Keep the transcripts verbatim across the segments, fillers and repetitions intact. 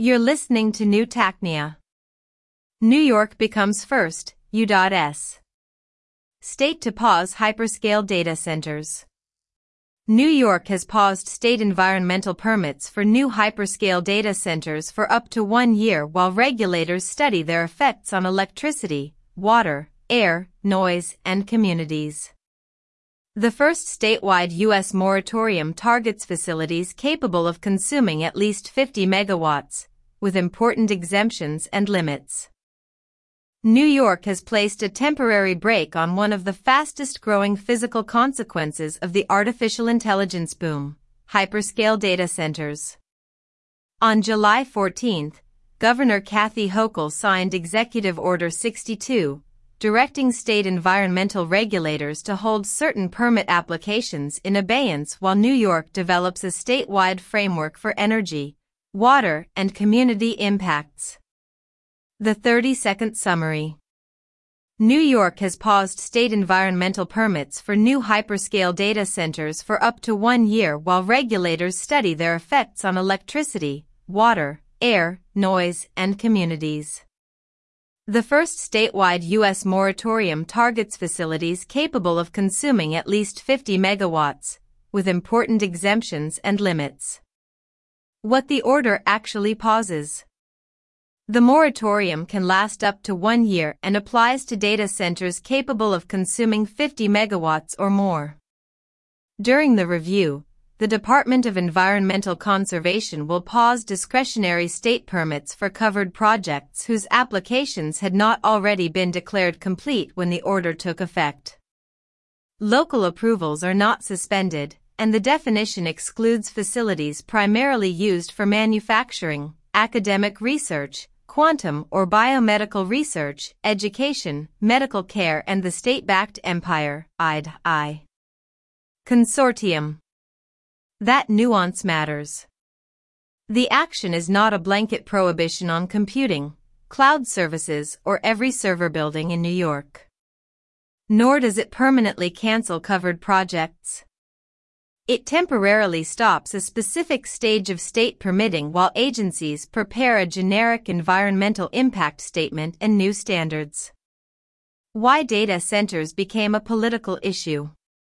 You're listening to New Tacnia. New York becomes first, U S state to pause hyperscale data centers. New York has paused state environmental permits for new hyperscale data centers for up to one year while regulators study their effects on electricity, water, air, noise, and communities. The first statewide U S moratorium targets facilities capable of consuming at least fifty megawatts, with important exemptions and limits. New York has placed a temporary brake on one of the fastest-growing physical consequences of the artificial intelligence boom, hyperscale data centers. On July fourteenth, Governor Kathy Hochul signed Executive Order sixty-two, directing state environmental regulators to hold certain permit applications in abeyance while New York develops a statewide framework for energy, water, and community impacts. The thirty-second summary. New York has paused state environmental permits for new hyperscale data centers for up to one year while regulators study their effects on electricity, water, air, noise, and communities. The first statewide U S moratorium targets facilities capable of consuming at least fifty megawatts, with important exemptions and limits. What the order actually pauses. The moratorium can last up to one year and applies to data centers capable of consuming fifty megawatts or more. During the review, the Department of Environmental Conservation will pause discretionary state permits for covered projects whose applications had not already been declared complete when the order took effect. Local approvals are not suspended, and the definition excludes facilities primarily used for manufacturing, academic research, quantum or biomedical research, education, medical care, and the state-backed Empire, I D I Consortium. That nuance matters. The action is not a blanket prohibition on computing, cloud services, or every server building in New York. Nor does it permanently cancel covered projects. It temporarily stops a specific stage of state permitting while agencies prepare a generic environmental impact statement and new standards. Why data centers became a political issue.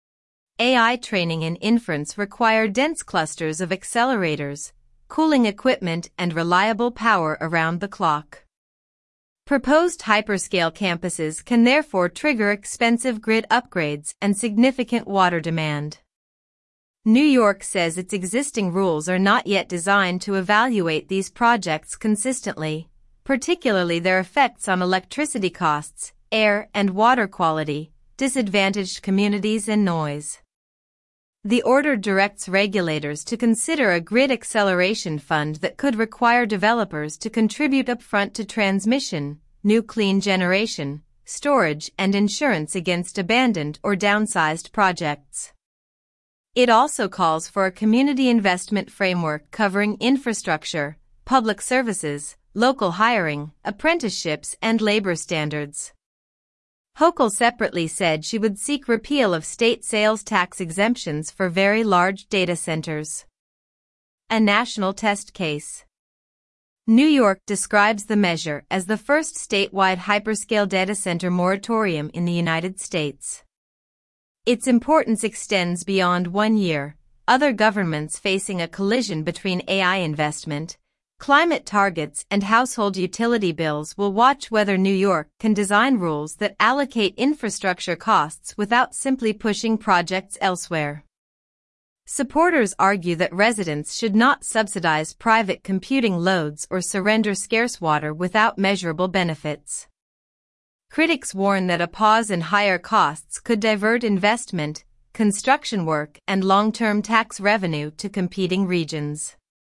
A I training and inference require dense clusters of accelerators, cooling equipment, and reliable power around the clock. Proposed hyperscale campuses can therefore trigger expensive grid upgrades and significant water demand. New York says its existing rules are not yet designed to evaluate these projects consistently, particularly their effects on electricity costs, air and water quality, disadvantaged communities, and noise. The order directs regulators to consider a grid acceleration fund that could require developers to contribute upfront to transmission, new clean generation, storage, and insurance against abandoned or downsized projects. It also calls for a community investment framework covering infrastructure, public services, local hiring, apprenticeships, and labor standards. Hochul separately said she would seek repeal of state sales tax exemptions for very large data centers. A national test case. New York describes the measure as the first statewide hyperscale data center moratorium in the United States. Its importance extends beyond one year. Other governments facing a collision between A I investment, climate targets, and household utility bills will watch whether New York can design rules that allocate infrastructure costs without simply pushing projects elsewhere. Supporters argue that residents should not subsidize private computing loads or surrender scarce water without measurable benefits. Critics warn that a pause in higher costs could divert investment, construction work, and long-term tax revenue to competing regions.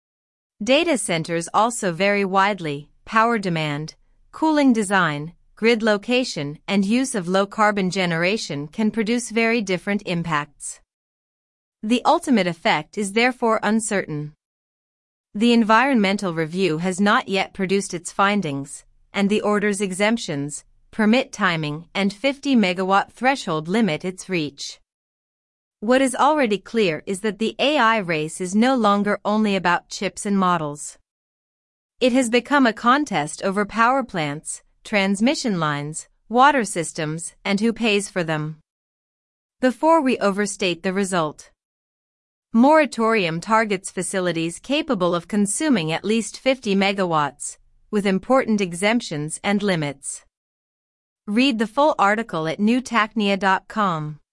Data centers also vary widely. Power demand, cooling design, grid location, and use of low-carbon generation can produce very different impacts. The ultimate effect is therefore uncertain. The environmental review has not yet produced its findings, and the order's exemptions, permit timing, and fifty megawatt threshold limit its reach. What is already clear is that the A I race is no longer only about chips and models. It has become a contest over power plants, transmission lines, water systems, and who pays for them. Before we overstate the result. Moratorium targets facilities capable of consuming at least fifty megawatts, with important exemptions and limits. Read the full article at new tacnia dot com.